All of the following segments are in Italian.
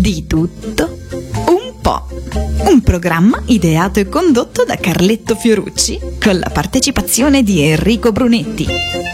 Di tutto un po'. Un programma ideato e condotto da Carletto Fiorucci con la partecipazione di Enrico Brunetti.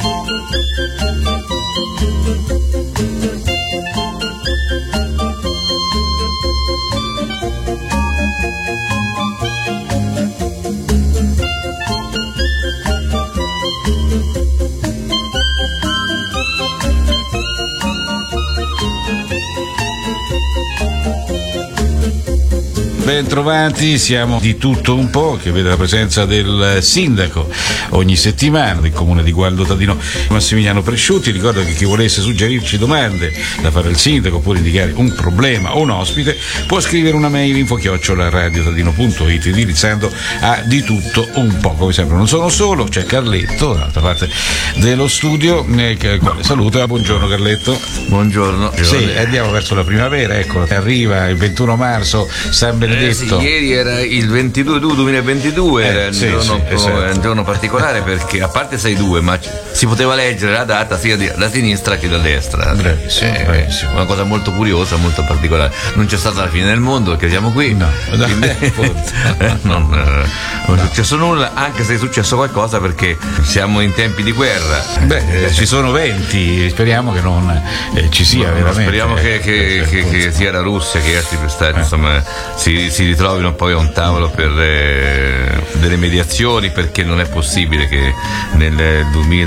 Bentrovati, siamo di tutto un po', che vede la presenza del sindaco ogni settimana del comune di Gualdo Tadino, Massimiliano Presciutti. Ricordo che chi volesse suggerirci domande da fare al sindaco oppure indicare un problema o un ospite può scrivere una mail info@radiotadino.it indirizzando a Di tutto un po'. Come sempre non sono solo, c'è Carletto dall'altra parte dello studio, quale saluto. Buongiorno Carletto. Buongiorno. Sì, andiamo verso la primavera, ecco, arriva il 21 marzo, San Benedetto. Sì, ieri era il 22 2022, era un giorno particolare perché a parte 6-2, ma si poteva leggere la data sia da sinistra che da destra. Bravissimo. Una cosa molto curiosa, molto particolare. Non c'è stata la fine del mondo perché siamo qui. No, non è successo nulla, anche se è successo qualcosa perché siamo in tempi di guerra. Ci sono venti, speriamo che non ci sia veramente. Speriamo che sia la Russia che altri stati insomma si ritrovino poi a un tavolo per delle mediazioni, perché non è possibile che nel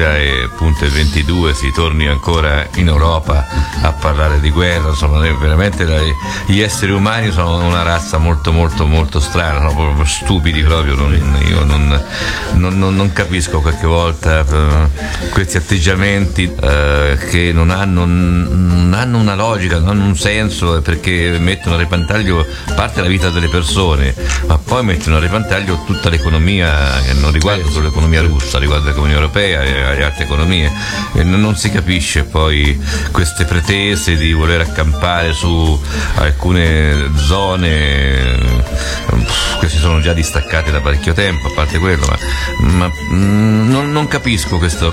2022 si torni ancora in Europa a parlare di guerra. Insomma, veramente gli esseri umani sono una razza molto molto molto strana, sono proprio stupidi proprio. Io non capisco qualche volta questi atteggiamenti che non hanno una logica, non hanno un senso, perché mettono a repentaglio parte la vita delle persone, ma poi mettono a repentaglio tutta l'economia, che non riguarda solo l'economia russa, riguarda l'economia europea e altre economie, e non si capisce poi queste pretese di voler accampare su alcune zone che si sono già distaccate da parecchio tempo, a parte quello, ma non capisco questo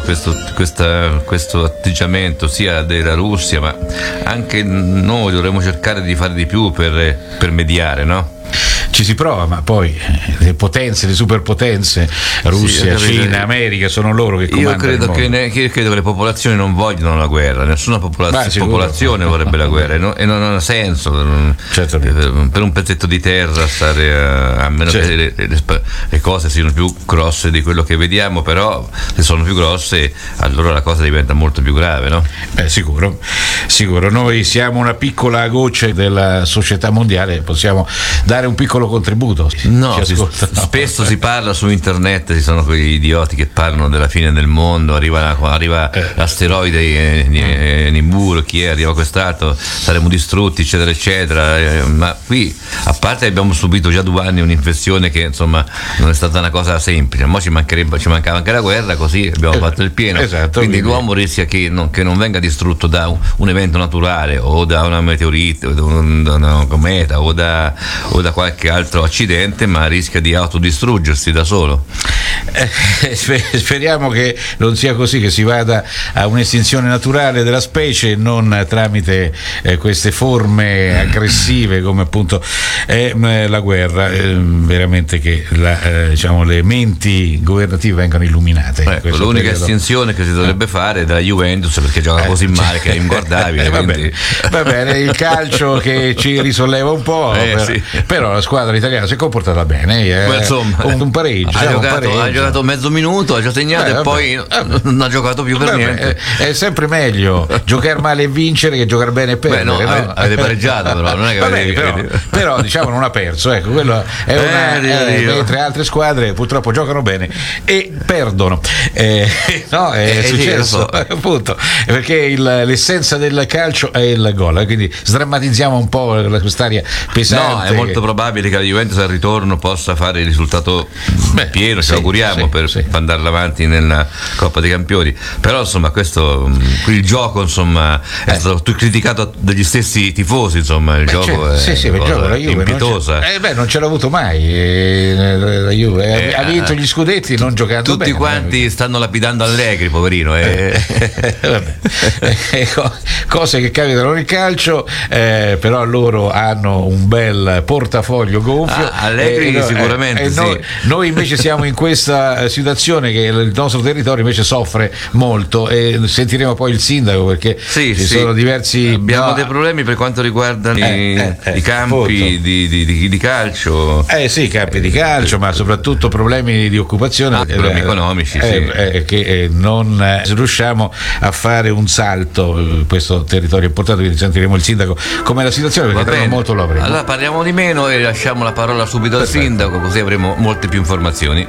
atteggiamento sia della Russia, ma anche noi dovremmo cercare di fare di più per mediare, no? Ci si prova, ma poi le potenze, le superpotenze, Russia, Cina, America, sono loro che comandano il mondo. Io credo che le popolazioni non vogliono la guerra, nessuna popolazione vorrebbe la guerra, e non ha senso per un pezzetto di terra stare a meno che le cose siano più grosse di quello che vediamo, però se sono più grosse allora la cosa diventa molto più grave, no? Sicuro. Noi siamo una piccola goccia della società mondiale, possiamo dare un piccolo contributo. Spesso si parla su internet, ci sono quegli idioti che parlano della fine del mondo, arriva l'asteroide Nibiru, chi è, arriva quest'altro, saremo distrutti, eccetera eccetera, ma qui, a parte abbiamo subito già 2 anni un'infezione che insomma non è stata una cosa semplice, ma ci mancava anche la guerra, così abbiamo fatto il pieno. Quindi l'uomo rischia che non venga distrutto da un evento naturale, o da una meteorite, o da una cometa, o da qualche altro accidente, ma rischia di autodistruggersi da solo. Speriamo che non sia così, che si vada a un'estinzione naturale della specie, non tramite queste forme aggressive come appunto è la guerra. Veramente che le menti governative vengano illuminate. L'unica estinzione che si dovrebbe fare è della Juventus, perché gioca così male che è inguardabile. Va bene, il calcio che ci risolleva un po', però la squadra italiana si è comportata bene, un pareggio. Ha giocato mezzo minuto, ha già segnato e poi non ha giocato più per niente. È sempre meglio giocare male e vincere che giocare bene e perdere. Avete pareggiato, però non è che però diciamo non ha perso, ecco, quello è mentre altre squadre purtroppo giocano bene e perdono. È successo appunto perché l'essenza del calcio è il gol, quindi sdrammatizziamo un po' quest'aria pesante. No, è molto probabile che la Juventus al ritorno possa fare il risultato pieno, ce lo auguriamo per andare avanti nella Coppa dei Campioni. Però insomma questo, il gioco insomma è stato criticato dagli stessi tifosi, insomma il gioco è impietosa. Non ce l'ha avuto mai la Juve, ha vinto gli scudetti non giocando tutti bene. Quanti stanno lapidando Allegri, poverino. Cose che capitano nel calcio, però loro hanno un bel portafoglio gonfio. Allegri sicuramente noi invece siamo in questa situazione che il nostro territorio invece soffre molto, e sentiremo poi il sindaco perché ci sono diversi abbiamo dei problemi per quanto riguarda i campi di calcio, campi di calcio, ma soprattutto problemi di occupazione, problemi economici, che non riusciamo a fare un salto. Questo territorio è importante, quindi sentiremo il sindaco com'è la situazione, perché tra molto lo avremo. Allora parliamo di meno e lasciamo la parola subito al sindaco, così avremo molte più informazioni.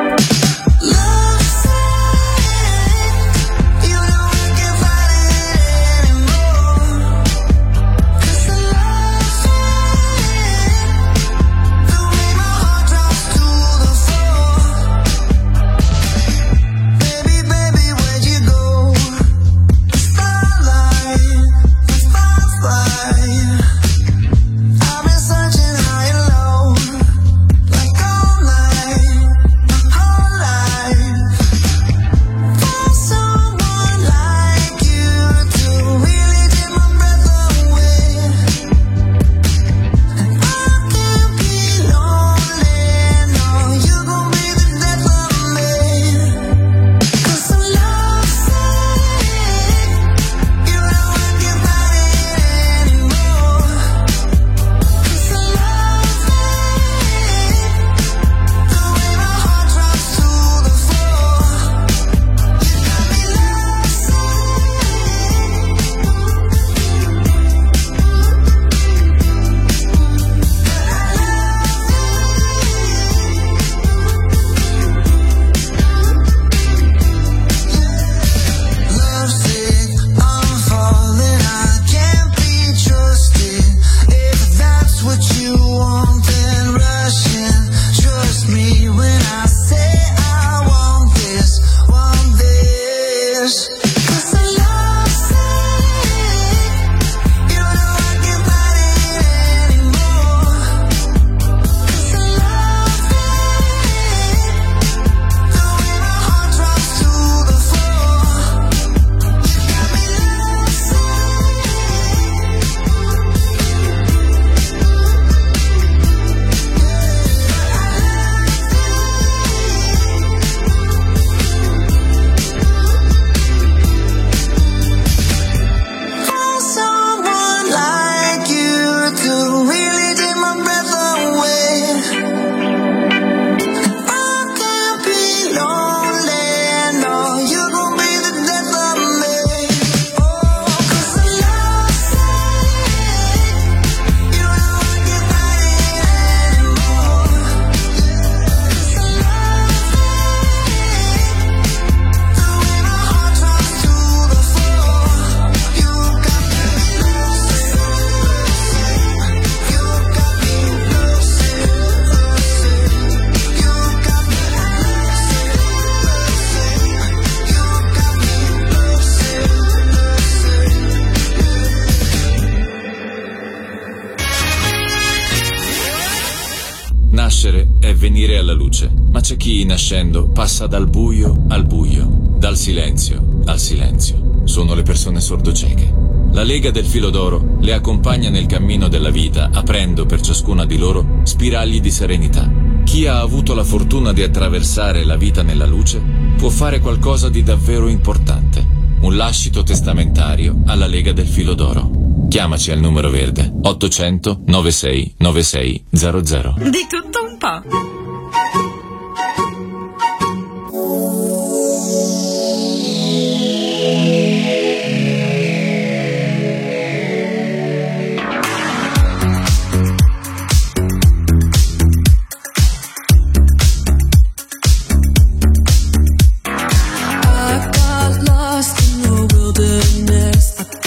Nascere è venire alla luce, ma c'è chi nascendo passa dal buio al buio, dal silenzio al silenzio. Sono le persone sordocieche. La Lega del Filo d'Oro le accompagna nel cammino della vita, aprendo per ciascuna di loro spiragli di serenità. Chi ha avuto la fortuna di attraversare la vita nella luce può fare qualcosa di davvero importante. Un lascito testamentario alla Lega del Filo d'Oro. Chiamaci al numero verde 800 96 96 00. Di tutto un po'.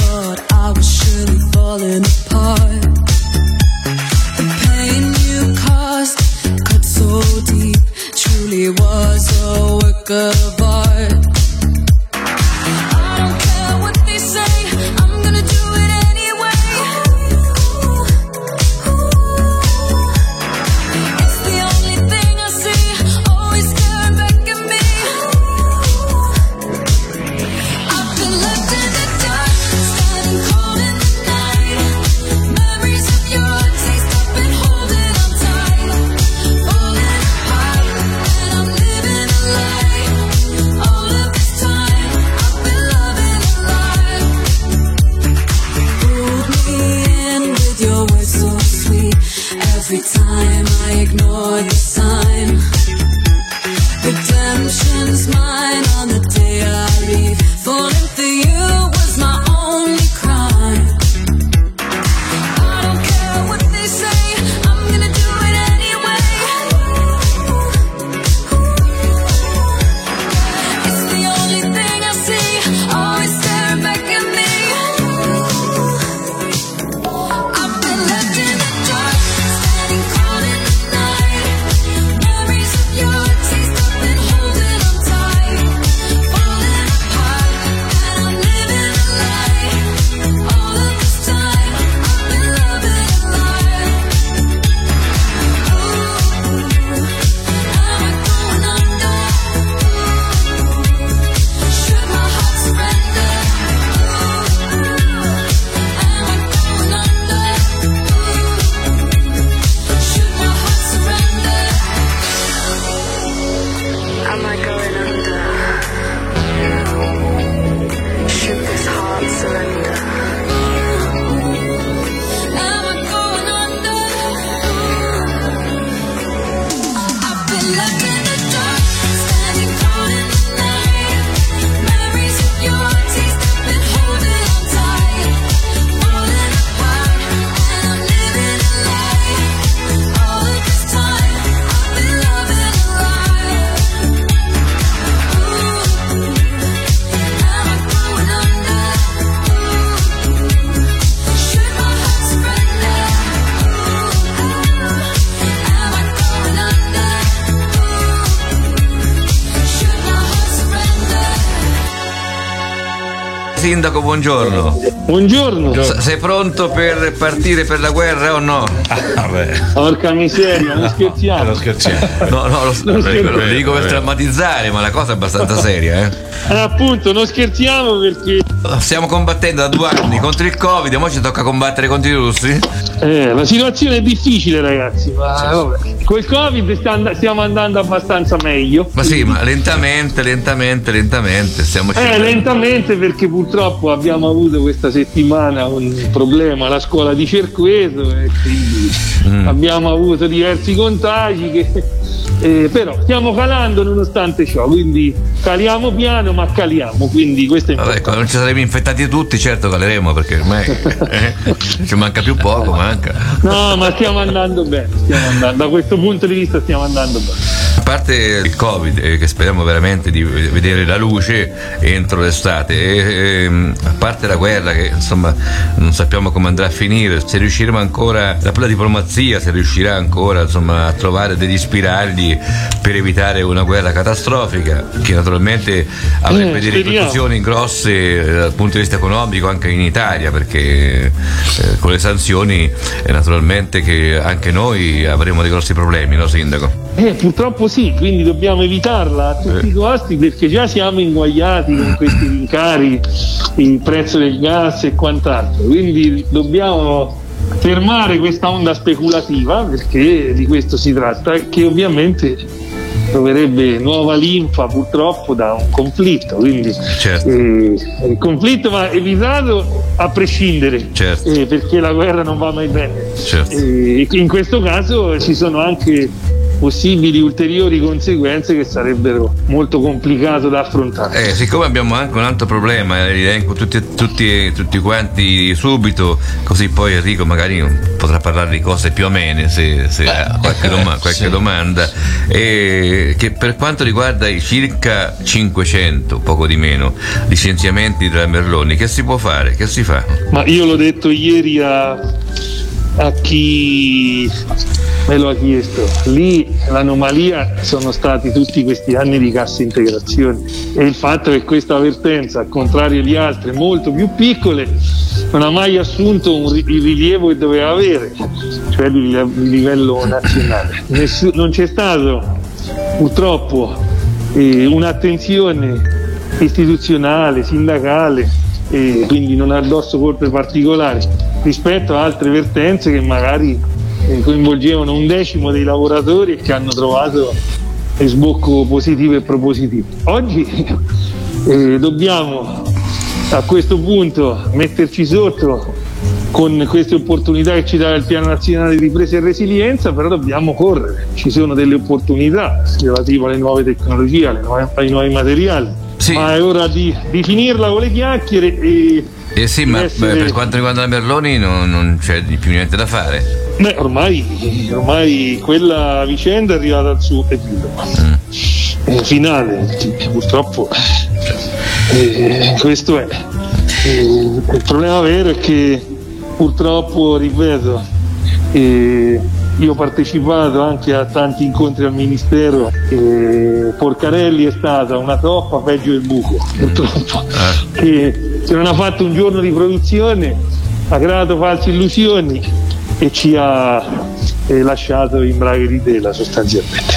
Falling apart. The pain you caused sindaco, buongiorno. Buongiorno. Sei pronto per partire per la guerra o no? Porca miseria, non scherziamo. Non scherziamo. No, lo dico per drammatizzare, ma la cosa è abbastanza seria, Appunto, non scherziamo perché Stiamo combattendo da 2 anni contro il Covid e ora ci tocca combattere contro i russi? la situazione è difficile, ragazzi, ma vabbè. Col Covid stiamo andando abbastanza meglio. Ma sì, ma lentamente stiamo cercando. Lentamente, perché purtroppo abbiamo avuto questa settimana un problema alla scuola di Cerqueto e quindi abbiamo avuto diversi contagi però stiamo calando nonostante ciò, quindi caliamo piano ma caliamo, quindi questo è importante. Vabbè, quando non ci saremo infettati tutti certo caleremo, perché ormai ci manca più poco, manca. No, ma stiamo andando bene, da questo punto di vista stiamo andando bene. A parte il Covid, che speriamo veramente di vedere la luce entro l'estate, a parte la guerra che insomma non sappiamo come andrà a finire, se riusciremo ancora, la diplomazia se riuscirà ancora insomma a trovare degli spiragli per evitare una guerra catastrofica che naturalmente avrebbe delle ripercussioni grosse dal punto di vista economico anche in Italia, perché con le sanzioni naturalmente che anche noi avremo dei grossi problemi, no sindaco? Purtroppo sì, quindi dobbiamo evitarla a tutti i costi, perché già siamo inguaiati con questi rincari, il prezzo del gas e quant'altro, quindi dobbiamo fermare questa onda speculativa, perché di questo si tratta, che ovviamente troverebbe nuova linfa purtroppo da un conflitto, quindi certo. Il conflitto va evitato a prescindere, certo. Perché la guerra non va mai bene, certo. In questo caso ci sono anche possibili ulteriori conseguenze che sarebbero molto complicato da affrontare. Siccome abbiamo anche un altro problema, li elenco tutti quanti subito, così poi Enrico magari potrà parlare di cose più amene se ha qualche domanda, che per quanto riguarda i circa 500, poco di meno, licenziamenti della Merloni, che si può fare? Che si fa? Ma io l'ho detto ieri a chi me lo ha chiesto, lì l'anomalia sono stati tutti questi anni di cassa integrazione e il fatto che questa vertenza, al contrario di altre molto più piccole, non ha mai assunto il rilievo che doveva avere, cioè il livello nazionale. Non c'è stato purtroppo un'attenzione istituzionale, sindacale, e quindi non ha addosso colpe particolari rispetto a altre vertenze che magari coinvolgevano 1/10 dei lavoratori e che hanno trovato sbocco positivo e propositivo. Oggi dobbiamo a questo punto metterci sotto con queste opportunità che ci dà il Piano Nazionale di Ripresa e Resilienza, però dobbiamo correre, ci sono delle opportunità relative alle nuove tecnologie, ai nuovi materiali, sì. Ma è ora di finirla con le chiacchiere sì, ma per quanto riguarda la Merloni non c'è più niente da fare. Ormai quella vicenda è arrivata al suo epilogo finale, purtroppo questo è. Il problema vero è che purtroppo, ripeto, io ho partecipato anche a tanti incontri al Ministero, Porcarelli è stata una toppa peggio del buco, purtroppo, che non ha fatto un giorno di produzione, ha creato false illusioni e ci ha lasciato in braghe di tela sostanzialmente.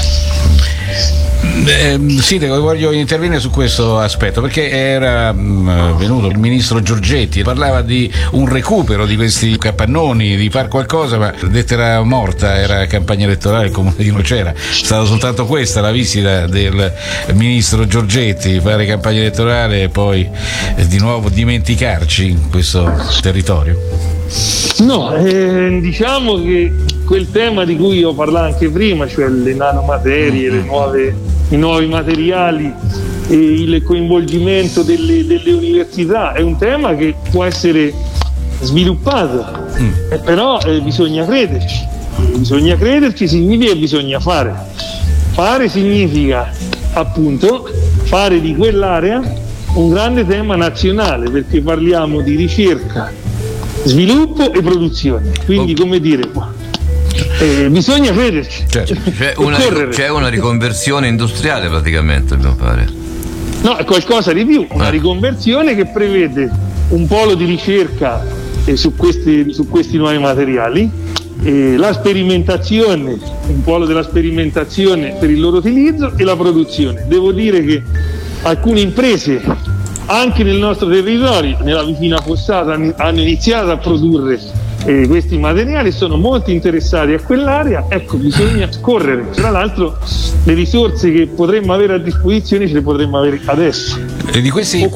Sindaco, voglio intervenire su questo aspetto, perché era venuto il ministro Giorgetti, parlava di un recupero di questi capannoni, di far qualcosa, ma lettera morta, era campagna elettorale, il comune di Nocera, è stata soltanto questa la visita del ministro Giorgetti, fare campagna elettorale e poi di nuovo dimenticarci in questo territorio. No, diciamo che quel tema di cui ho parlato anche prima, cioè le nanomaterie, i nuovi materiali e il coinvolgimento delle università, è un tema che può essere sviluppato, però bisogna crederci, significa che bisogna fare significa appunto fare di quell'area un grande tema nazionale, perché parliamo di ricerca, sviluppo e produzione, quindi come dire, bisogna crederci, c'è una riconversione industriale praticamente dobbiamo fare. No, è qualcosa di più, una riconversione che prevede un polo di ricerca su questi nuovi materiali, la sperimentazione, un polo della sperimentazione per il loro utilizzo e la produzione. Devo dire che alcune imprese anche nel nostro territorio, nella vicina Fossata, hanno iniziato a produrre questi materiali, sono molto interessati a quell'area. Ecco, bisogna correre. Tra l'altro le risorse che potremmo avere a disposizione ce le potremmo avere adesso. Di questi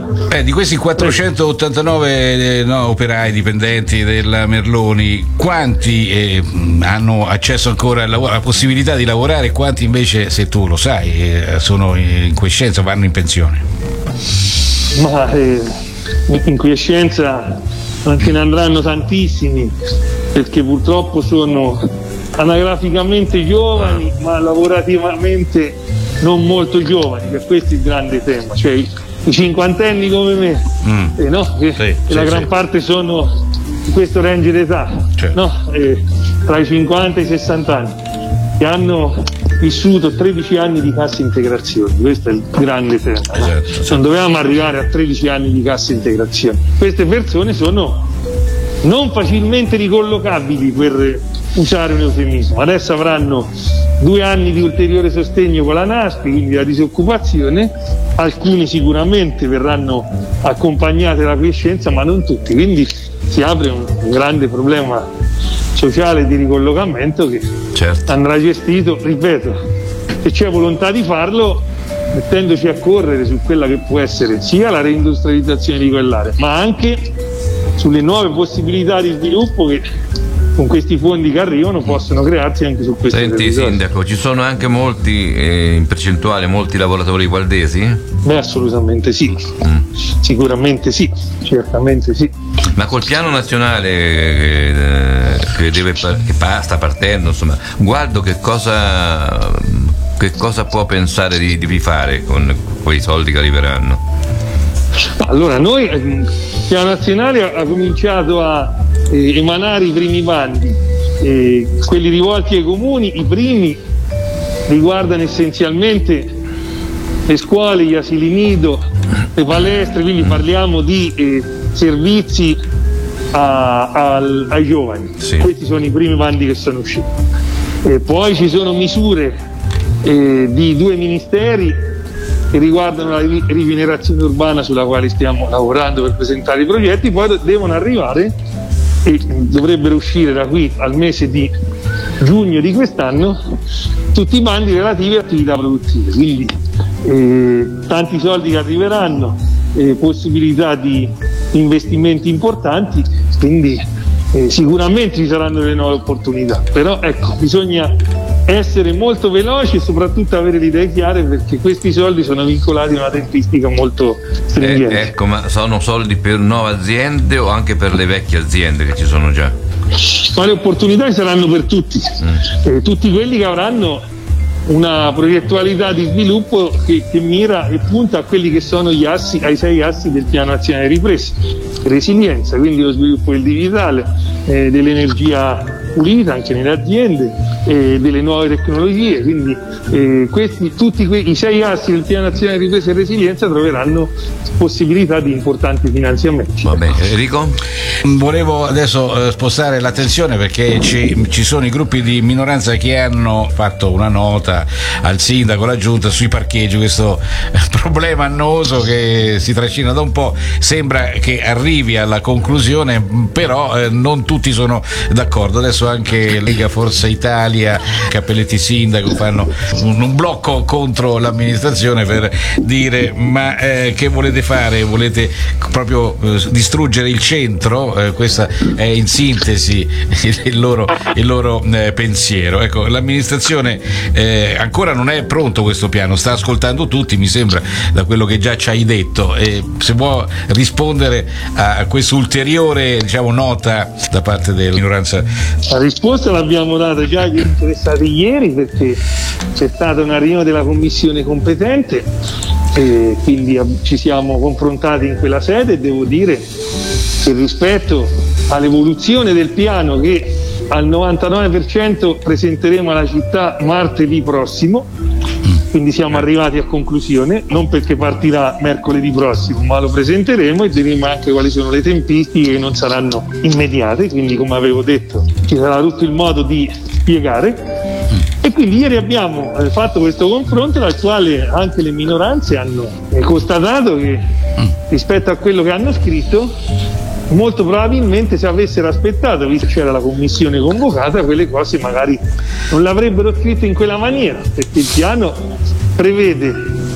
489 operai dipendenti della Merloni, quanti hanno accesso ancora alla possibilità di lavorare e quanti invece, se tu lo sai, sono in quiescenza, vanno in pensione? Ma in quiescenza non ce ne andranno tantissimi, perché purtroppo sono anagraficamente giovani ma lavorativamente non molto giovani, per questo è il grande tema, cioè i cinquantenni come me, la gran parte sono in questo range d'età, tra i 50 e i 60 anni, che hanno vissuto 13 anni di cassa integrazione. Questo è il grande tema. Esatto. Non dovevamo arrivare a 13 anni di cassa integrazione. Queste persone sono non facilmente ricollocabili, per usare un eufemismo. Adesso avranno 2 anni di ulteriore sostegno con la NASPI, quindi la disoccupazione. Alcuni sicuramente verranno accompagnati alla quiescenza, ma non tutti, quindi si apre un grande problema sociale di ricollocamento che andrà gestito, ripeto, se c'è volontà di farlo, mettendoci a correre su quella che può essere sia la reindustrializzazione di quell'area, ma anche sulle nuove possibilità di sviluppo che con questi fondi che arrivano possono crearsi anche su questo territorio. Senti Sindaco, ci sono anche molti, in percentuale, molti lavoratori valdesi? Beh, assolutamente sì, sicuramente sì, certamente sì. Ma col piano nazionale che sta partendo, insomma, guardo che cosa può pensare di fare con quei soldi che arriveranno? Allora, noi il piano nazionale ha cominciato a emanare i primi bandi, quelli rivolti ai comuni. I primi riguardano essenzialmente le scuole, gli asili nido, le palestre, quindi parliamo di servizi ai giovani. Sì. Questi sono i primi bandi che sono usciti. Poi ci sono misure di 2 ministeri che riguardano la rigenerazione urbana, sulla quale stiamo lavorando per presentare i progetti. Poi devono arrivare e dovrebbero uscire da qui al mese di giugno di quest'anno tutti i bandi relativi a attività produttive, quindi tanti soldi che arriveranno, possibilità di investimenti importanti, quindi sicuramente ci saranno delle nuove opportunità, però ecco, bisogna essere molto veloci e soprattutto avere le idee chiare, perché questi soldi sono vincolati a una tempistica molto stringente. Ecco, ma sono soldi per nuove aziende o anche per le vecchie aziende che ci sono già? Ma le opportunità saranno per tutti, tutti quelli che avranno una progettualità di sviluppo che mira e punta a quelli che sono ai 6 assi del piano nazionale di ripresa: resilienza, quindi lo sviluppo del digitale, dell'energia pulita anche nelle aziende, delle nuove tecnologie, quindi tutti i 6 assi del piano nazionale di ripresa e resilienza troveranno possibilità di importanti finanziamenti. Va bene, Enrico? Volevo adesso spostare l'attenzione perché ci sono i gruppi di minoranza che hanno fatto una nota al sindaco, alla giunta, sui parcheggi, questo problema annoso che si trascina da un po', sembra che arrivi alla conclusione, però non tutti sono d'accordo. Adesso anche Lega Forza Italia, Cappelletti Sindaco fanno un blocco contro l'amministrazione per dire: ma che volete fare? Volete proprio distruggere il centro? Questa è in sintesi il loro pensiero. Ecco, l'amministrazione ancora non è pronto questo piano, sta ascoltando tutti, mi sembra, da quello che già ci hai detto, e se può rispondere a questa ulteriore, diciamo, nota da parte della minoranza. La risposta l'abbiamo data già agli interessati ieri, perché c'è stata una riunione della commissione competente e quindi ci siamo confrontati in quella sede, e devo dire che rispetto all'evoluzione del piano, che al 99% presenteremo alla città martedì prossimo, quindi siamo arrivati a conclusione, non perché partirà mercoledì prossimo, ma lo presenteremo e diremo anche quali sono le tempistiche, che non saranno immediate, quindi come avevo detto ci sarà tutto il modo di spiegare. E quindi ieri abbiamo fatto questo confronto dal quale anche le minoranze hanno constatato che rispetto a quello che hanno scritto, molto probabilmente se avessero aspettato, visto che c'era la commissione convocata, quelle cose magari non l'avrebbero scritto in quella maniera, perché il piano prevede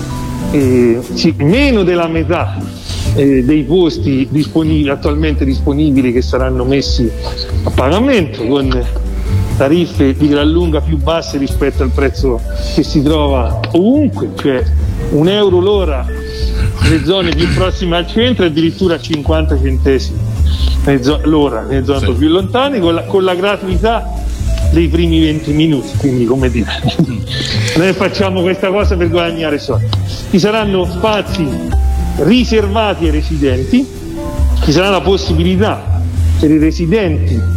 meno della metà dei posti attualmente disponibili che saranno messi a pagamento, con tariffe di gran lunga più basse rispetto al prezzo che si trova ovunque, cioè €1 l'ora nelle zone più prossime al centro e addirittura 50 centesimi l'ora nelle zone più lontane, con la gratuità dei primi 20 minuti, quindi come dire, noi facciamo questa cosa per guadagnare soldi. Ci saranno spazi riservati ai residenti, ci sarà la possibilità per i residenti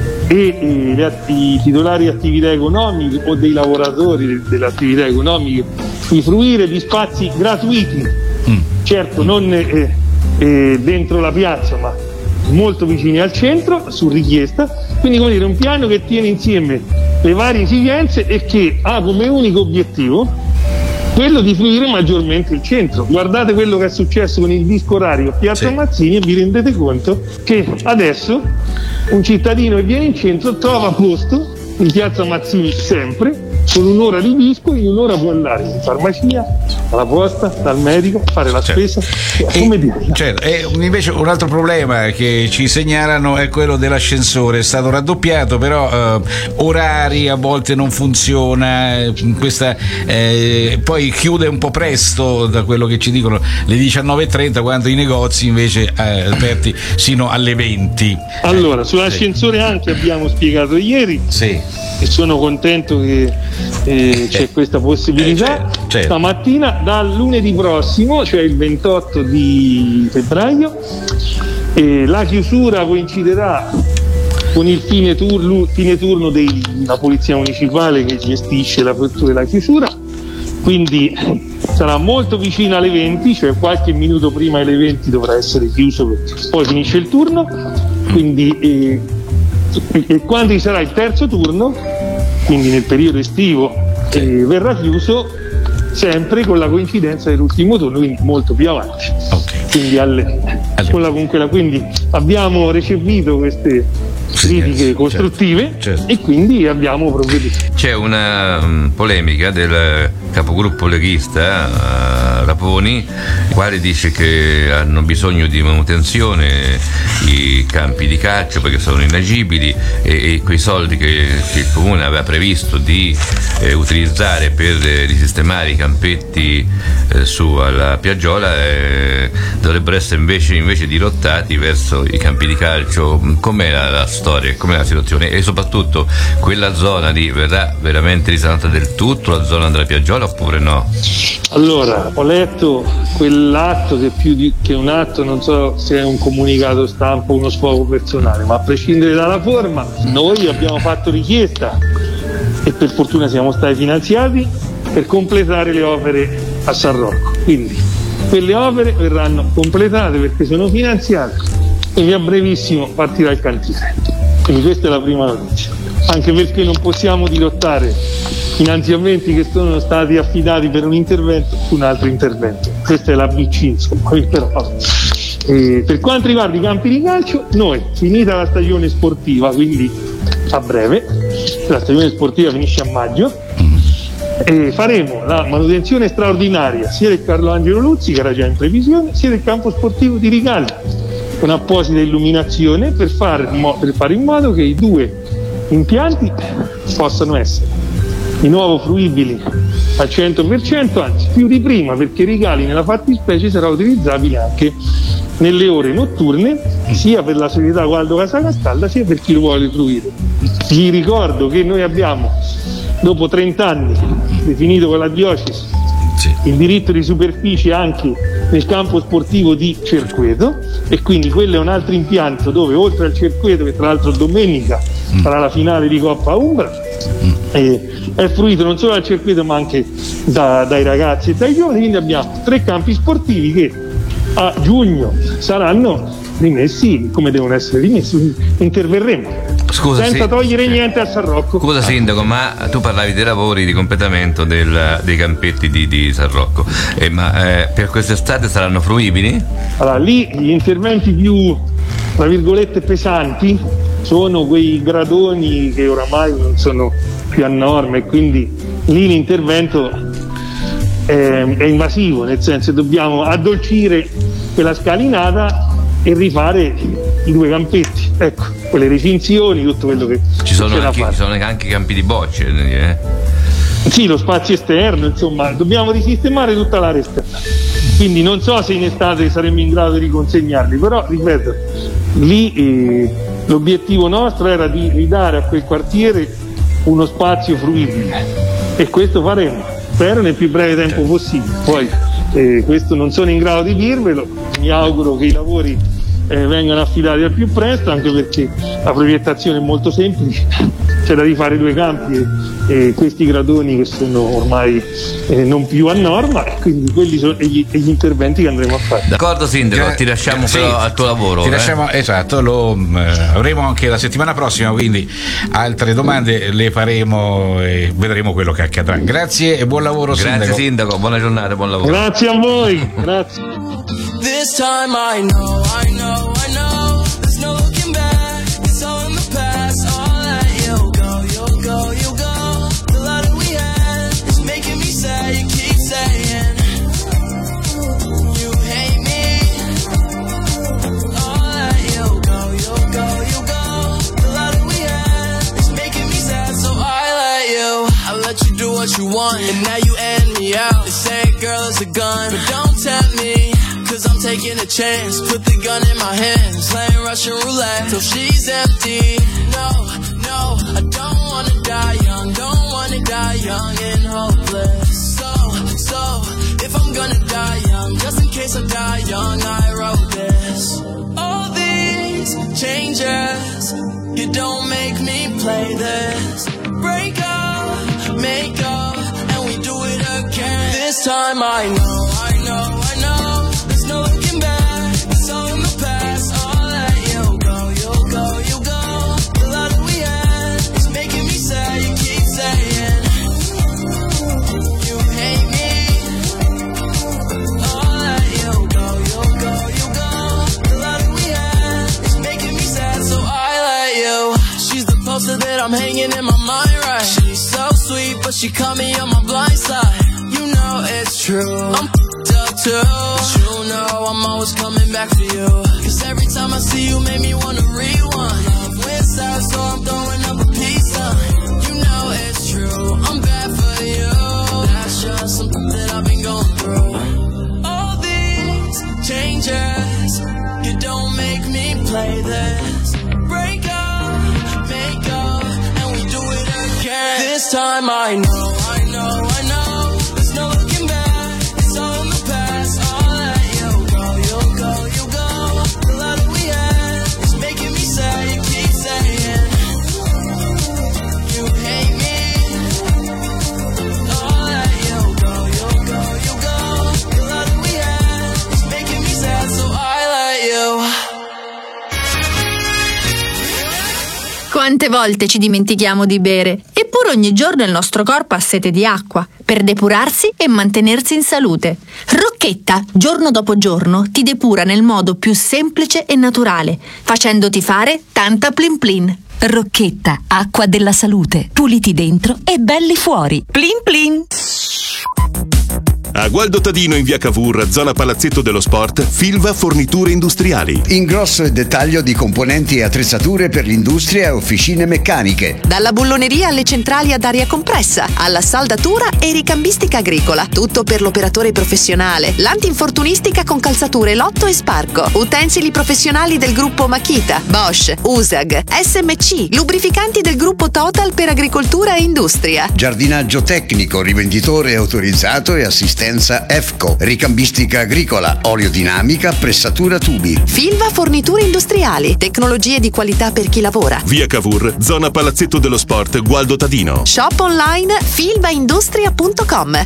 e i titolari di attività economiche o dei lavoratori delle attività economiche di fruire di spazi gratuiti, certo non dentro la piazza ma molto vicini al centro, su richiesta, quindi come dire un piano che tiene insieme le varie esigenze e che ha come unico obiettivo quello di fruire maggiormente il centro. Guardate quello che è successo con il disco orario a Piazza Mazzini e vi rendete conto che adesso un cittadino che viene in centro trova posto in Piazza Mazzini sempre, con un'ora di disco, in un'ora può andare in farmacia, alla posta, dal medico, fare la spesa, come dire. Certo. E invece un altro problema che ci segnalano è quello dell'ascensore, è stato raddoppiato, però orari a volte non funziona, poi chiude un po' presto, da quello che ci dicono, le 19:30, quando i negozi invece aperti sino alle 20. Allora, sull'ascensore anche abbiamo spiegato ieri, e sono contento che c'è questa possibilità. Certo. Stamattina, dal lunedì prossimo, cioè il 28 di febbraio, la chiusura coinciderà con il fine turno della Polizia Municipale che gestisce l'apertura e la chiusura, quindi sarà molto vicino alle 20, cioè qualche minuto prima delle 20 dovrà essere chiuso, poi finisce il turno, quindi e quando ci sarà il terzo turno, quindi nel periodo estivo, verrà chiuso sempre con la coincidenza dell'ultimo turno, quindi molto più avanti. Quindi quindi abbiamo recepito queste critiche costruttive, e quindi abbiamo provveduto. C'è una polemica del capogruppo leghista Raponi, il quale dice che hanno bisogno di manutenzione i campi di calcio perché sono inagibili, e quei soldi che il comune aveva previsto di utilizzare per risistemare i campetti su alla Piaggiola dovrebbero essere invece dirottati verso i campi di calcio. Com'è la storia, com'è la situazione, e soprattutto quella zona lì verrà veramente risanata del tutto, la zona della Piaggiola, oppure no? Allora, ho letto quell'atto che più che un atto, non so se è un comunicato stampa o uno sfogo personale, ma a prescindere dalla forma, noi abbiamo fatto richiesta e per fortuna siamo stati finanziati per completare le opere a San Rocco, quindi quelle opere verranno completate perché sono finanziate e via brevissimo partirà il cantiere. Quindi questa è la prima notizia, anche perché non possiamo dirottare finanziamenti che sono stati affidati per un intervento su un altro intervento. Questa è la BC, insomma. Però, per quanto riguarda i campi di calcio, noi, finita la stagione sportiva, quindi a breve, la stagione sportiva finisce a maggio, faremo la manutenzione straordinaria sia del Carlo Angelo Luzzi, che era già in previsione, sia del campo sportivo di Rigalli, con apposita illuminazione per fare in modo che i due impianti possano essere di nuovo fruibili al 100%, anzi più di prima, perché Rigali nella fattispecie sarà utilizzabile anche nelle ore notturne, sia per la società Gualdo Casacastalda sia per chi lo vuole fruire. Vi ricordo che noi abbiamo, dopo 30 anni, definito con la diocesi il diritto di superficie anche nel campo sportivo di Cerqueto, e quindi quello è un altro impianto dove, oltre al Cerqueto, che tra l'altro domenica sarà la finale di Coppa Umbra, è fruito non solo dal Cerqueto ma anche dai ragazzi e dai giovani. Quindi abbiamo 3 campi sportivi che a giugno saranno rimessi come devono essere rimessi. Interverremo senza togliere niente a San Rocco. Scusa Sindaco, ma tu parlavi dei lavori di completamento dei campetti di San Rocco, ma per quest'estate saranno fruibili? Allora, lì gli interventi più, tra virgolette, pesanti sono quei gradoni che oramai non sono più a norma, e quindi lì l'intervento è invasivo, nel senso che dobbiamo addolcire quella scalinata e rifare i 2 campetti, ecco, quelle recinzioni, tutto quello che ci sono anche campi di bocce. Sì, lo spazio esterno, insomma, dobbiamo risistemare tutta l'area esterna. Quindi non so se in estate saremo in grado di riconsegnarli, però ripeto, lì l'obiettivo nostro era di ridare a quel quartiere uno spazio fruibile, e questo faremo, spero nel più breve tempo possibile. Poi questo non sono in grado di dirvelo, mi auguro che i lavori vengano affidati al più presto, anche perché la progettazione è molto semplice, c'è da rifare 2 campi e questi gradoni che sono ormai non più a norma, e quindi quelli sono gli interventi che andremo a fare. D'accordo Sindaco, ti lasciamo però al tuo lavoro. Ti lasciamo, esatto, lo avremo anche la settimana prossima, quindi altre domande le faremo e vedremo quello che accadrà. Grazie e buon lavoro. Grazie Sindaco, buona giornata, buon lavoro. Grazie a voi, grazie. This time I know, there's no looking back, it's all in the past, all that you'll go. The love that we had is making me sad, you keep saying you hate me, all that you'll go. The love that we had is making me sad, so I let you do what you want, and now you end me out. They say, girl, it's a gun, but don't tempt me, 'cause I'm taking a chance. Put the gun in my hands, playing Russian roulette till she's empty. No, I don't wanna die young and hopeless. So if I'm gonna die young, just in case I die young, I wrote this. All these changes, you don't make me play this. Break up, make up, and we do it again. This time I know. There's no looking back, it's all in the past, all that you'll go. The love that we had is making me sad, you keep saying you hate me, all that you'll go. The love that we had is making me sad, so I let you. She's the poster that I'm hanging in my mind, right? She's so sweet, but she caught me on my blind side. You know it's true, I'm up too, but you know I'm always coming back for you, 'cause every time I see you make me wanna rewind. Love wins out, so I'm throwing up a peace sign. You know it's true, I'm bad for you, that's just something that I've been going through. All these changes, you don't make me play this. Break up, make up, and we do it again. This time I know. There's no looking back, it's all in the past, all that you'll go. The love that we had is making me sad, you keep saying you hate me, all that you'll go. The love that we had is making me sad, so I let you. Quante volte ci dimentichiamo di bere, eppure ogni giorno il nostro corpo ha sete di acqua per depurarsi e mantenersi in salute. Rocchetta, giorno dopo giorno, ti depura nel modo più semplice e naturale, facendoti fare tanta plin plin. Rocchetta, acqua della salute, puliti dentro e belli fuori. Plin plin. A Gualdo Tadino in via Cavour, zona Palazzetto dello Sport, Filva Forniture Industriali. Ingrosso e dettaglio di componenti e attrezzature per l'industria e officine meccaniche. Dalla bulloneria alle centrali ad aria compressa, alla saldatura e ricambistica agricola. Tutto per l'operatore professionale. L'antinfortunistica con calzature Lotto e Sparco. Utensili professionali del gruppo Makita, Bosch, USAG, SMC. Lubrificanti del gruppo Total per agricoltura e industria. Giardinaggio tecnico, rivenditore autorizzato e assistente assistenza EFCO, ricambistica agricola, oleodinamica, pressatura tubi. Filva Forniture Industriali, tecnologie di qualità per chi lavora. Via Cavour, zona Palazzetto dello Sport, Gualdo Tadino. Shop online filvaindustria.com.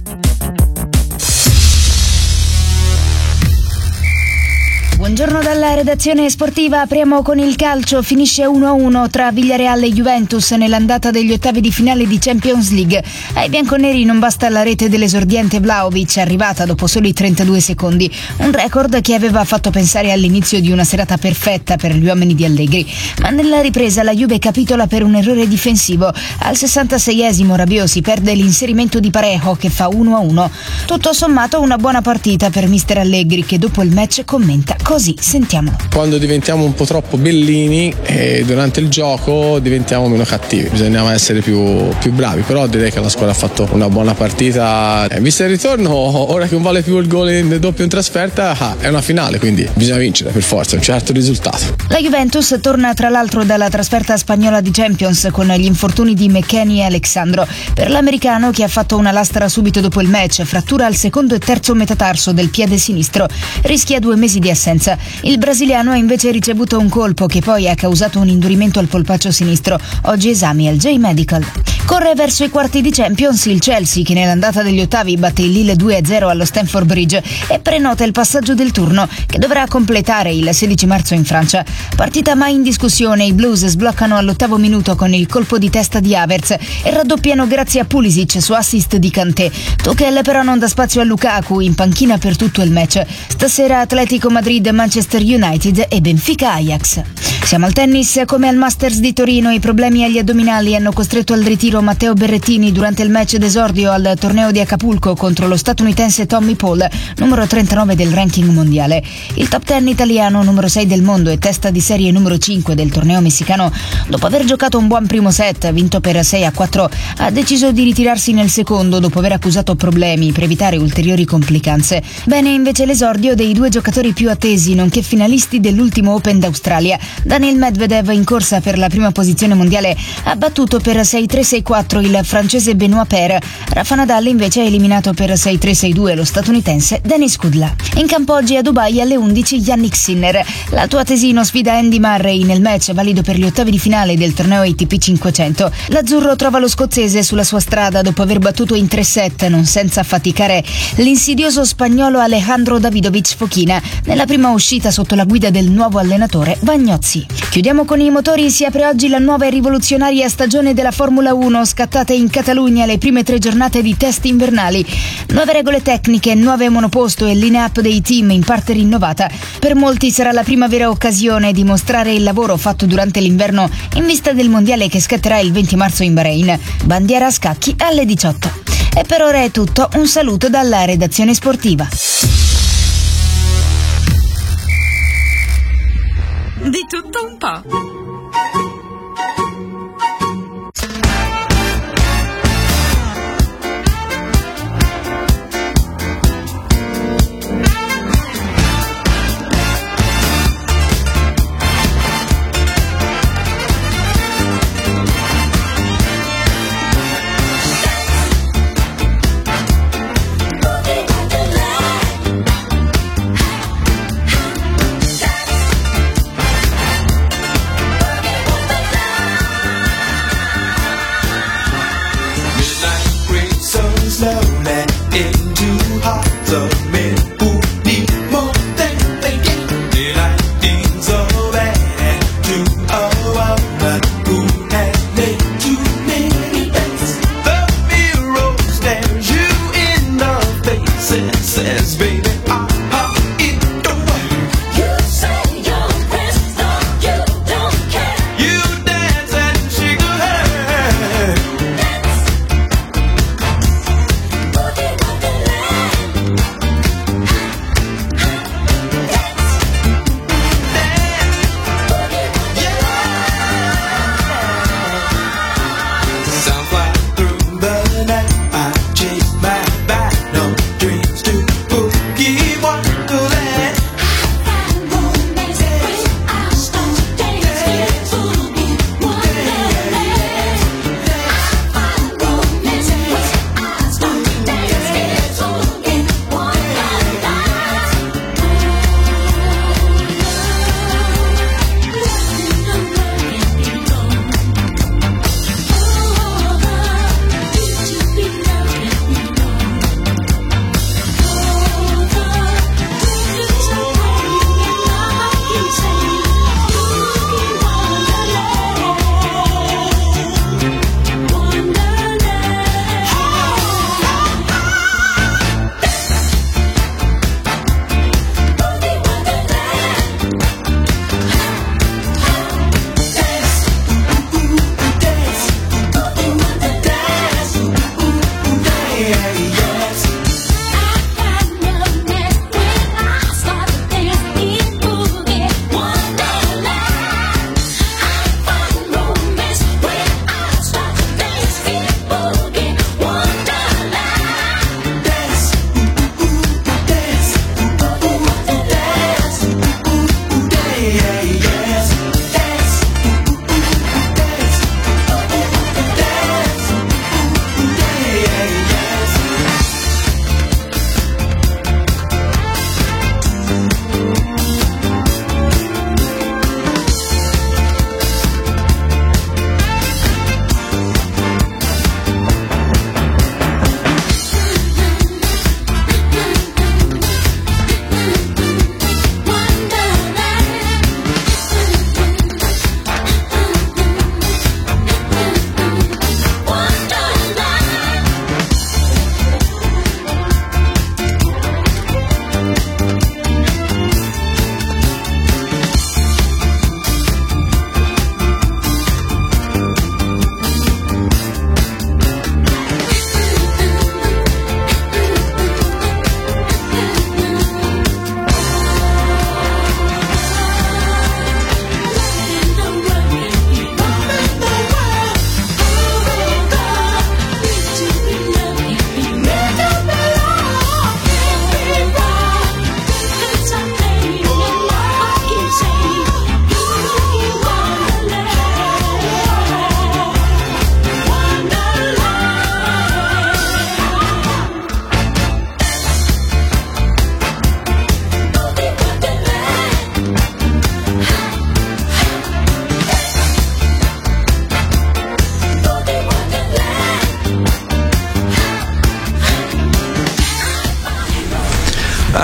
Buongiorno dalla redazione sportiva, apriamo con il calcio, finisce 1-1 tra Villarreal e Juventus nell'andata degli ottavi di finale di Champions League. Ai bianconeri non basta la rete dell'esordiente Vlahovic, arrivata dopo soli 32 secondi, un record che aveva fatto pensare all'inizio di una serata perfetta per gli uomini di Allegri, ma nella ripresa la Juve capitola per un errore difensivo. Al 66esimo Rabiot si perde l'inserimento di Parejo che fa 1-1. Tutto sommato una buona partita per mister Allegri, che dopo il match commenta così, sentiamo. Quando diventiamo un po' troppo bellini e durante il gioco diventiamo meno cattivi, bisogna essere più bravi, però direi che la squadra ha fatto una buona partita. Visto il ritorno, ora che non vale più il gol in doppio in trasferta, è una finale, quindi bisogna vincere per forza, un certo risultato. La Juventus torna tra l'altro dalla trasferta spagnola di Champions con gli infortuni di McKennie e Alexandro. Per l'americano, che ha fatto una lastra subito dopo il match, frattura al secondo e terzo metatarso del piede sinistro, rischia 2 mesi di assenza. Il brasiliano ha invece ricevuto un colpo che poi ha causato un indurimento al polpaccio sinistro. Oggi esami al J-Medical. Corre verso i quarti di Champions il Chelsea, che nell'andata degli ottavi batte il Lille 2-0 allo Stamford Bridge e prenota il passaggio del turno, che dovrà completare il 16 marzo in Francia. Partita mai in discussione, i Blues sbloccano all'8° minuto con il colpo di testa di Havertz e raddoppiano grazie a Pulisic su assist di Kanté. Tuchel però non dà spazio a Lukaku, in panchina per tutto il match. Stasera Atletico Madrid, Manchester United e Benfica Ajax. Siamo al tennis, come al Masters di Torino. I problemi agli addominali hanno costretto al ritiro Matteo Berrettini durante il match d'esordio al torneo di Acapulco contro lo statunitense Tommy Paul, numero 39 del ranking mondiale. Il top 10 italiano, numero 6 del mondo e testa di serie numero 5 del torneo messicano, dopo aver giocato un buon primo set vinto per 6-4, ha deciso di ritirarsi nel secondo dopo aver accusato problemi per evitare ulteriori complicanze. Bene invece l'esordio dei 2 giocatori più attesi, nonché finalisti dell'ultimo Open d'Australia. Daniil Medvedev, in corsa per la prima posizione mondiale, ha battuto per 6-3-6-4 il francese Benoît Paire. Rafa Nadal invece ha eliminato per 6-3-6-2 lo statunitense Denis Kudla. In campo oggi a Dubai alle 11 Yannick Sinner. L'altoatesino sfida Andy Murray nel match valido per gli ottavi di finale del torneo ATP 500. L'azzurro trova lo scozzese sulla sua strada dopo aver battuto in 3 set, non senza faticare, l'insidioso spagnolo Alejandro Davidovich Fokina nella prima uscita sotto la guida del nuovo allenatore Bagnozzi. Chiudiamo con i motori. Si apre oggi la nuova e rivoluzionaria stagione della Formula 1, scattate in Catalogna le prime 3 giornate di test invernali. Nuove regole tecniche, nuove monoposto e line-up dei team in parte rinnovata. Per molti sarà la prima vera occasione di mostrare il lavoro fatto durante l'inverno in vista del mondiale che scatterà il 20 marzo in Bahrain. Bandiera a scacchi alle 18. E per ora è tutto, un saluto dalla redazione sportiva. Di tutto un po'.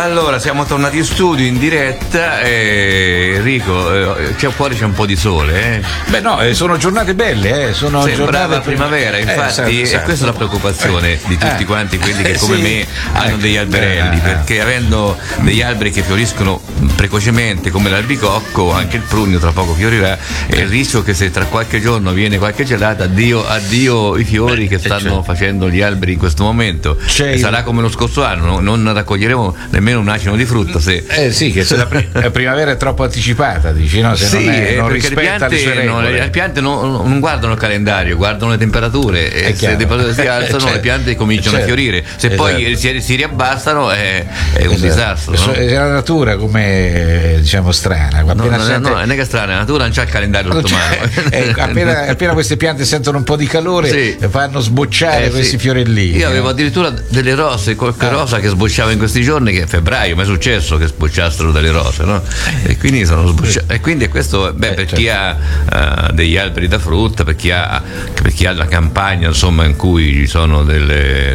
Allora, siamo tornati in studio in diretta e Enrico, fuori c'è un po' di sole, eh? Beh no, sono giornate belle, sono Sembrava primavera, infatti, esatto. E questa è la preoccupazione di tutti quanti quelli che come me hanno degli alberelli, perché avendo degli alberi che fioriscono precocemente come l'albicocco, anche il prugno tra poco fiorirà, e il rischio che se tra qualche giorno viene qualche gelata, addio i fiori che stanno facendo gli alberi in questo momento. Sarà come lo scorso anno, non raccoglieremo nemmeno un acino di frutta se sì, che se la primavera è troppo anticipata, dici, no? Se non rispetta le sue regole. Le piante non guardano il calendario, guardano le temperature e se le temperature si alzano le piante cominciano a fiorire, se poi si riabbassano è un disastro, no? È la natura come diciamo strana. No, non è che strana, la natura non c'ha il calendario sotto mano. Appena queste piante sentono un po' di calore fanno sbocciare questi fiorellini. Io avevo addirittura delle rose, qualche rosa che sbocciava in questi giorni, che a febbraio mi è successo che sbocciassero delle rose, no? E quindi sono sbocciate. E quindi questo per chi ha degli alberi da frutta, per chi ha la campagna, insomma, in cui ci sono delle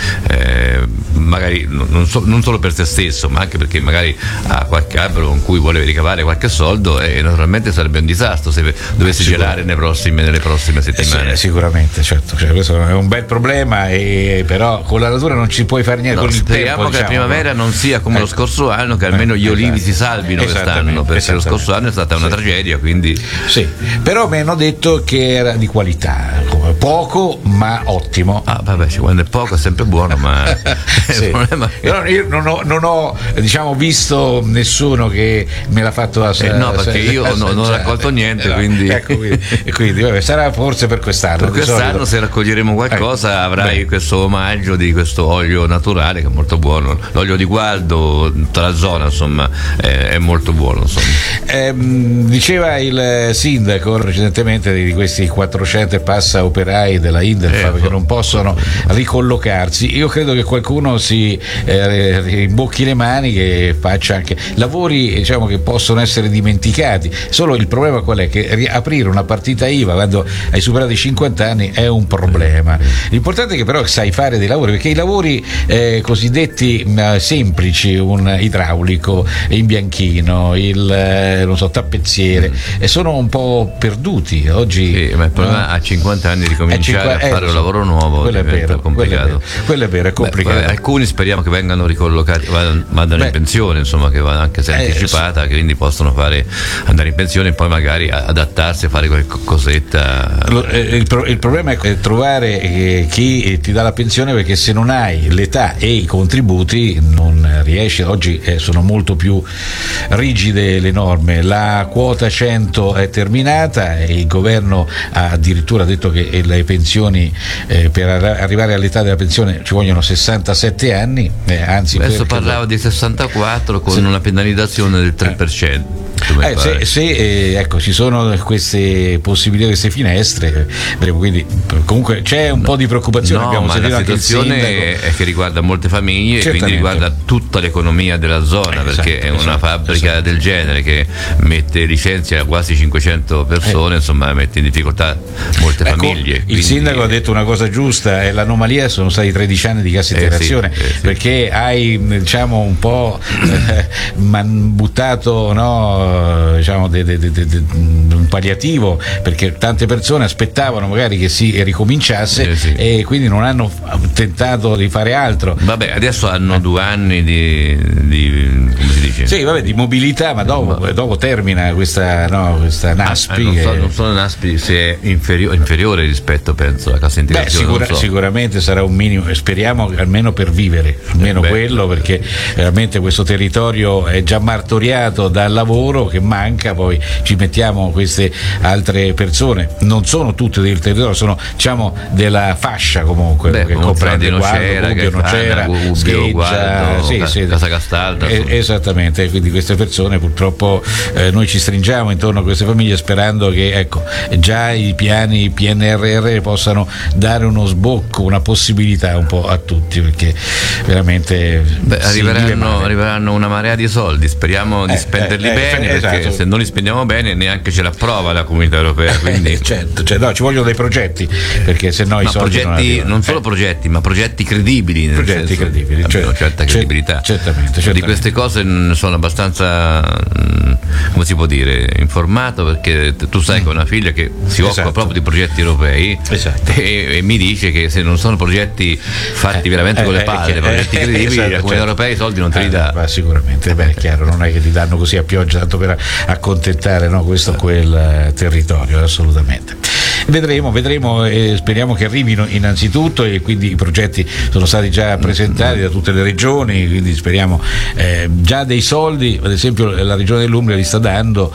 magari non solo per se stesso, ma anche perché magari ha qualche albero con cui vuole ricavare qualche soldo, e naturalmente sarebbe un disastro se dovesse gelare nelle prossime settimane. Sicuramente, certo, questo è un bel problema, però con la natura non ci puoi fare niente. Con il speriamo tempo, che la primavera non sia come lo scorso anno, che almeno gli olivi si salvino quest'anno, perché lo scorso anno è stata una tragedia, quindi però mi hanno detto che era di qualità, poco ma ottimo. Vabbè, quando è poco è sempre buono, ma io non ho diciamo visto nessuno che me l'ha fatto no, perché io non ho raccolto niente, quindi vabbè, sarà forse per quest'anno. Se raccoglieremo qualcosa avrai questo omaggio di questo olio naturale che è molto buono, l'olio di gualdo, tutta la zona, insomma, è molto buono, insomma. Diceva il sindaco precedentemente di questi 400 e passa operai della Indelfab che non possono ricollocarsi. Io credo che qualcuno si rimbocchi le mani, che faccia anche lavori, diciamo, che possono essere dimenticati. Solo il problema qual è? Che riaprire una partita IVA quando hai superato i 50 anni è un problema. L'importante è che però sai fare dei lavori, perché i lavori cosiddetti semplici, un idraulico, imbianchino, non so, tappezziere, sono un po' perduti oggi. Ma il problema a 50 anni ricominciare a fare un lavoro nuovo, quello è vero, complicato. Quello è vero, è complicato. Alcuni speriamo che vengano ricollocati, vadano in pensione, insomma, che vada anche se anticipata, quindi possono andare in pensione e poi magari adattarsi a fare qualche cosetta. Il problema è trovare chi ti dà la pensione, perché se non hai l'età e i contributi non riesci. Oggi sono molto più rigide le norme. La quota 100 è terminata e il governo ha addirittura detto che le pensioni per arrivare all'età della pensione ci vogliono 67 anni, anzi adesso parlavo di 64 con una penalizzazione del 3%. Ecco, ci sono queste possibilità, queste finestre, quindi comunque c'è un po' di preoccupazione. Ma la situazione è che riguarda molte famiglie e quindi riguarda tutta l'economia della zona, perché è una fabbrica del genere che licenzia quasi 500 persone, insomma mette in difficoltà molte famiglie. Il sindaco ha detto una cosa giusta, e l'anomalia sono stati 13 anni di cassa integrazione, perché hai, diciamo, un po' buttato, diciamo, un palliativo, perché tante persone aspettavano magari che si ricominciasse e quindi non hanno tentato di fare altro. Vabbè, adesso hanno 2 anni di come si dice? Di mobilità, ma dopo termina questa NASPI. Non so NASPI se è inferiore rispetto, penso, alla cassa integrazione. Sicuramente sarà un minimo, speriamo almeno per vivere, almeno quello, perché veramente questo territorio è già martoriato dal lavoro che manca, poi ci mettiamo queste altre persone, non sono tutte del territorio, sono, diciamo, della fascia comunque, che comprende Nocera, Scheggia, Casa Castalda, esattamente. Quindi queste persone purtroppo noi ci stringiamo intorno a queste famiglie sperando che già i piani PNRR possano dare uno sbocco, una possibilità un po' a tutti, perché veramente arriveranno una marea di soldi, speriamo di spenderli bene, perché se non li spendiamo bene neanche ce l'approva la Comunità Europea, quindi certo, ci vogliono dei progetti, perché se no i soldi non solo progetti, ma progetti credibili, credibili, una certa credibilità. Certamente. queste cose sono abbastanza, come si può dire, informato, perché tu sai che ho una figlia che si occupa proprio di progetti europei, e mi dice che se non sono progetti fatti veramente con le palle, progetti credibili, la Comunità Europea i soldi non te li dà. Ma sicuramente, è chiaro, non è che li danno così a pioggia tanto per accontentare, no, questo o quel territorio, assolutamente. Vedremo e speriamo che arrivino innanzitutto, e quindi i progetti sono stati già presentati da tutte le regioni, quindi speriamo già dei soldi, ad esempio la regione dell'Umbria li sta dando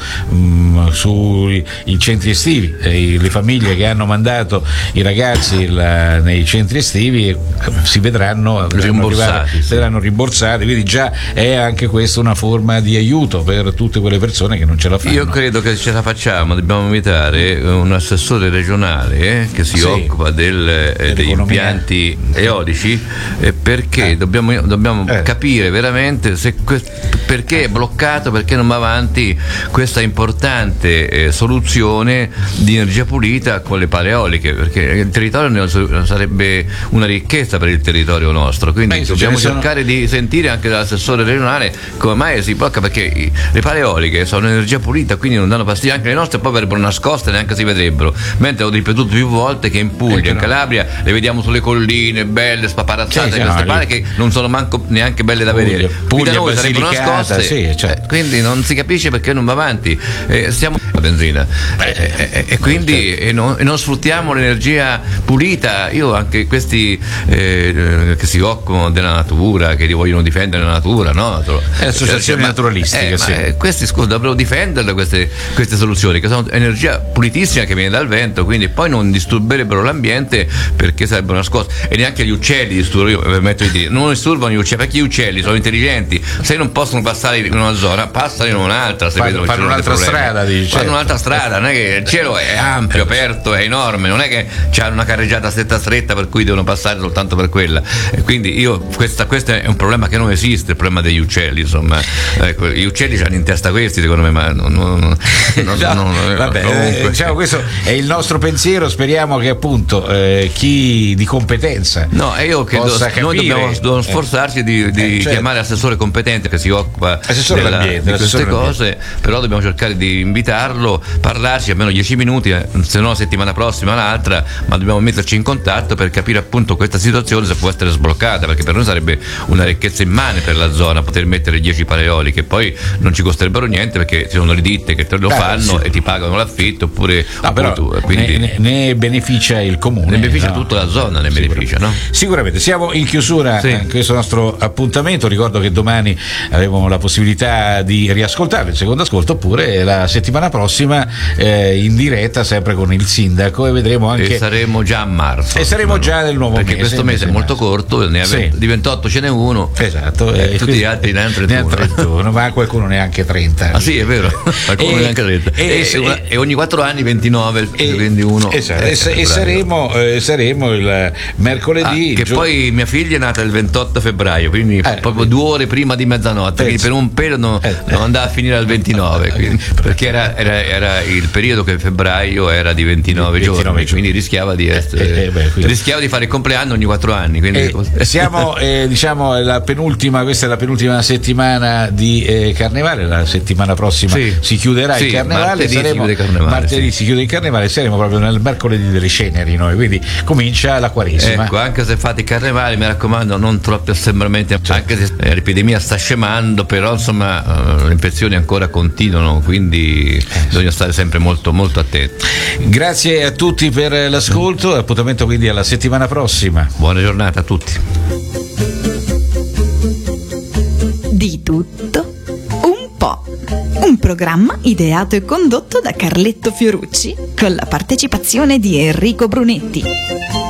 sui centri estivi, le famiglie che hanno mandato i ragazzi nei centri estivi si vedranno rimborsati, quindi già è anche questa una forma di aiuto per tutte quelle persone che non ce la fanno. Io credo che ce la facciamo, dobbiamo invitare un assessore regionale che si occupa degli impianti eolici, perché dobbiamo capire veramente perché è bloccato, perché non va avanti questa importante soluzione di energia pulita con le pale eoliche, perché il territorio sarebbe una ricchezza per il territorio nostro, quindi dobbiamo cercare di sentire anche dall'assessore regionale come mai si blocca, perché le pale eoliche sono energia pulita, quindi non danno fastidio, anche le nostre poi verrebbero nascoste, neanche si vedrebbero, mentre ho ripetuto più volte che in Puglia, in Calabria le vediamo sulle colline belle spaparazzate, queste pale che non sono neanche belle da vedere. Puglia, da noi sarebbero nascoste, quindi non si capisce perché non va avanti. Stiamo la benzina e quindi non sfruttiamo l'energia pulita. Io anche questi che si occupano della natura, che vogliono difendere la natura, no? Associazioni naturalistiche, questi dovrebbero difenderle queste soluzioni, che sono energia pulitissima che viene dal vento, quindi poi non disturberebbero l'ambiente perché sarebbero nascosti, e neanche gli uccelli non disturbano gli uccelli, perché gli uccelli sono intelligenti, se non possono passare in una zona passano in un'altra, se vedono fanno un'altra strada, fanno un'altra strada, non è che il cielo è ampio, aperto, è enorme, non è che c'è una carreggiata stretta per cui devono passare soltanto per quella, e quindi questo è un problema che non esiste, il problema degli uccelli, insomma, gli uccelli hanno in testa questi, secondo me, ma diciamo, questo è il nostro pensiero, speriamo che appunto chi di competenza io credo noi dobbiamo sforzarci di chiamare l'assessore competente che si occupa di queste cose, però dobbiamo cercare di invitarlo, parlarci almeno 10 minuti, se no la settimana prossima l'altra, ma dobbiamo metterci in contatto per capire appunto questa situazione se può essere sbloccata, perché per noi sarebbe una ricchezza immane per la zona poter mettere 10 pale eoliche, poi non ci costerebbero niente perché ci sono le ditte che te lo fanno e ti pagano l'affitto, oppure tu, quindi ne beneficia il comune, ne beneficia tutta la zona, ne beneficia, no? Sicuramente. Siamo in chiusura in questo nostro appuntamento, ricordo che domani avremo la possibilità di riascoltare il secondo ascolto, oppure la settimana prossima in diretta sempre con il sindaco, e vedremo anche, e saremo già a marzo, e saremo già nel nuovo perché questo mese è molto corto, di 28 ce n'è uno, e tutti gli altri ne hanno 31, ma qualcuno neanche 30. Sì, è vero, qualcuno neanche 30, e ogni 4 anni 29, quindi uno. E saremo il mercoledì, che poi mia figlia è nata il 28 febbraio, quindi proprio 2 ore prima di mezzanotte, quindi per un pelo non andava a finire al 29, quindi, perché era il periodo che febbraio era di 29 giorni, quindi rischiava di fare il compleanno ogni 4 anni, quindi siamo diciamo questa è la penultima settimana di Carnevale, la settimana prossima si chiuderà il Carnevale, martedì si chiude il Carnevale, saremo proprio nel mercoledì delle ceneri noi, quindi comincia la Quaresima. Ecco, anche se fate il Carnevale, mi raccomando, non troppi assembramenti, anche se l'epidemia sta scemando, però insomma le infezioni ancora continuano, quindi bisogna stare sempre molto molto attenti. Grazie a tutti per l'ascolto, appuntamento quindi alla settimana prossima. Buona giornata a tutti. Di tutto un po'. Un programma ideato e condotto da Carletto Fiorucci con la partecipazione di Enrico Brunetti.